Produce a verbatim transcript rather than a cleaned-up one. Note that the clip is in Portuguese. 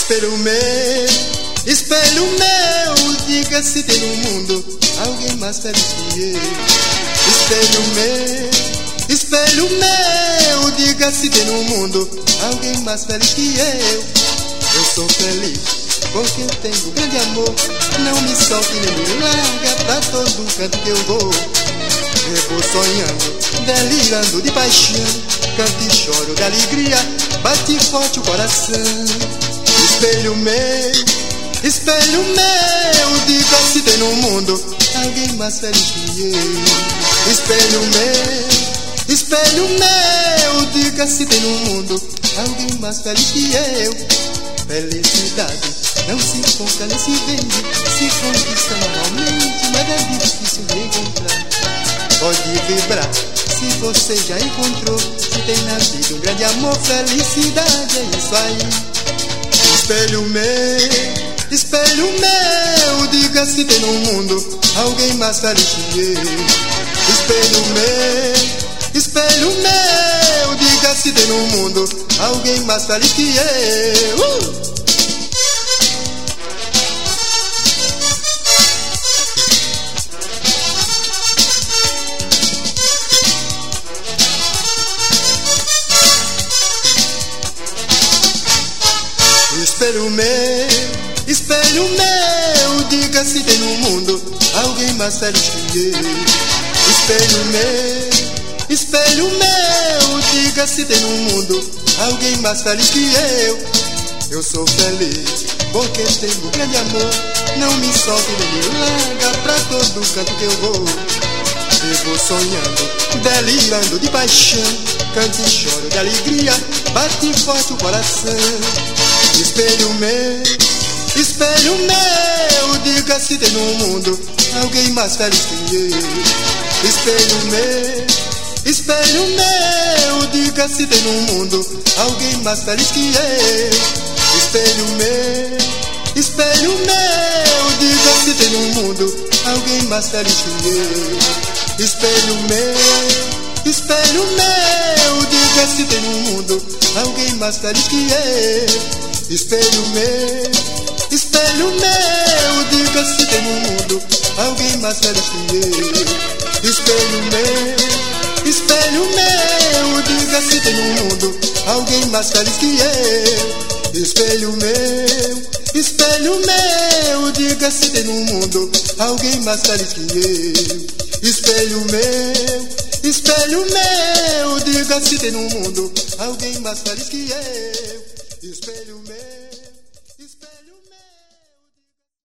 Espelho meu, espelho meu, diga se tem no mundo alguém mais feliz que eu. Espelho meu, espelho meu, diga se tem no mundo alguém mais feliz que eu. Eu sou feliz porque eu tenho grande amor, não me solte nem me larga pra todo canto que eu vou. Eu vou sonhando, delirando de paixão, canto e choro de alegria, bate forte o coração. Espelho meu, espelho meu, diga se tem no mundo alguém mais feliz que eu. Espelho meu, espelho meu, diga se tem no mundo alguém mais feliz que eu. Felicidade não se encontra nem se vende, se conquista normalmente, mas é difícil de encontrar. Pode vibrar se você já encontrou, se tem na vida um grande amor, felicidade é isso aí. Espelho meu, espelho meu, diga se tem no mundo alguém mais feliz que eu. Espelho meu, espelho meu, diga se tem no mundo alguém mais feliz que eu. uh! Espelho meu, espelho meu, diga se tem no mundo alguém mais feliz que eu. Espelho meu, espelho meu, diga se tem no mundo alguém mais feliz que eu. Eu sou feliz porque tenho grande amor, não me solte nem me larga pra todo canto que eu vou. Eu vou sonhando, delirando de paixão, canto e choro de alegria, bate forte o coração. Espelho meu, espelho meu, diga se tem no mundo alguém mais feliz que eu. Espelho meu, espelho meu, diga se tem no mundo alguém mais feliz que eu. Espelho meu, espelho meu, diga se tem no mundo alguém mais feliz que eu. Espelho meu, espelho meu, diga se tem no mundo alguém mais feliz que eu. Espelho meu, espelho meu, diga se tem no mundo alguém mais feliz que eu. Espelho meu, espelho meu, diga se tem no mundo alguém mais feliz que eu. Espelho meu, espelho meu, diga se tem no mundo alguém mais feliz que eu. Espelho meu, espelho meu, diga se tem no mundo alguém mais feliz que eu. Espelho meu.